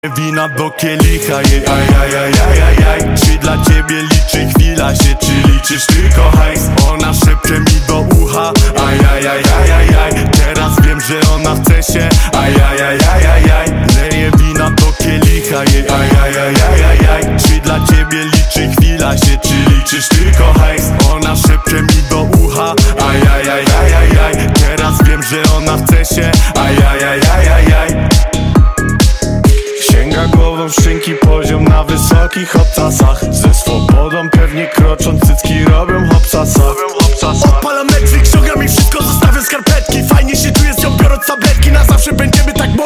Wina do kielicha, jej ajajajajajaj. Czy dla ciebie liczy chwila się, czy liczysz tylko hajs? Ona szepcze mi do ucha, ajajajajajaj. Teraz wiem, że ona chce się, ajajajajajaj. Leję wina do kielicha, jej ajajajajajaj. Czy dla ciebie liczy chwila się, czy liczysz tylko hajs? Ona szepcze mi do ucha, ajajajajajaj. Teraz wiem, że ona chce się, ajajajajajaj. Sięga głową w szczęki, poziom na wysokich obcasach. Ze swobodą pewnie krocząc, cycki robią hopsasa.